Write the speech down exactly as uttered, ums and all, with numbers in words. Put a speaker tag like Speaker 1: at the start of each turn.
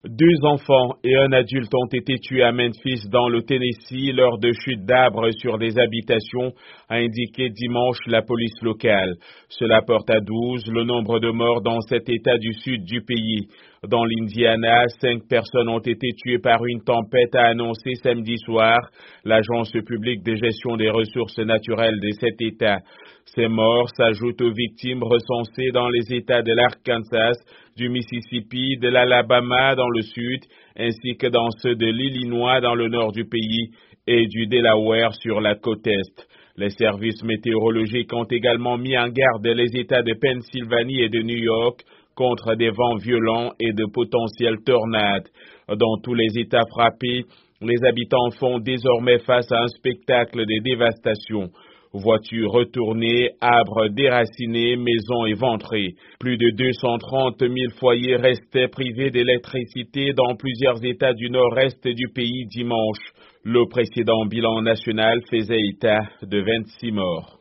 Speaker 1: Deux enfants et un adulte ont été tués à Memphis dans le Tennessee lors de chutes d'arbres sur des habitations, a indiqué dimanche la police locale. Cela porte à douze le nombre de morts dans cet État du sud du pays. Dans l'Indiana, cinq personnes ont été tuées par une tempête, a annoncé samedi soir l'Agence publique de gestion des ressources naturelles de cet État. Ces morts s'ajoutent aux victimes recensées dans les États de l'Arkansas, du Mississippi, de l'Alabama dans le sud, ainsi que dans ceux de l'Illinois dans le nord du pays et du Delaware sur la côte est. Les services météorologiques ont également mis en garde les États de Pennsylvanie et de New York contre des vents violents et de potentielles tornades. Dans tous les États frappés, les habitants font désormais face à un spectacle de dévastation. Voitures retournées, arbres déracinés, maisons éventrées. Plus de deux cent trente mille foyers restaient privés d'électricité dans plusieurs États du nord-est du pays dimanche. Le précédent bilan national faisait état de vingt-six morts.